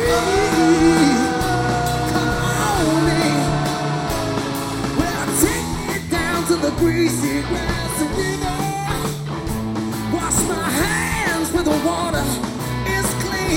Come on in. Well, take me down to the greasy grass.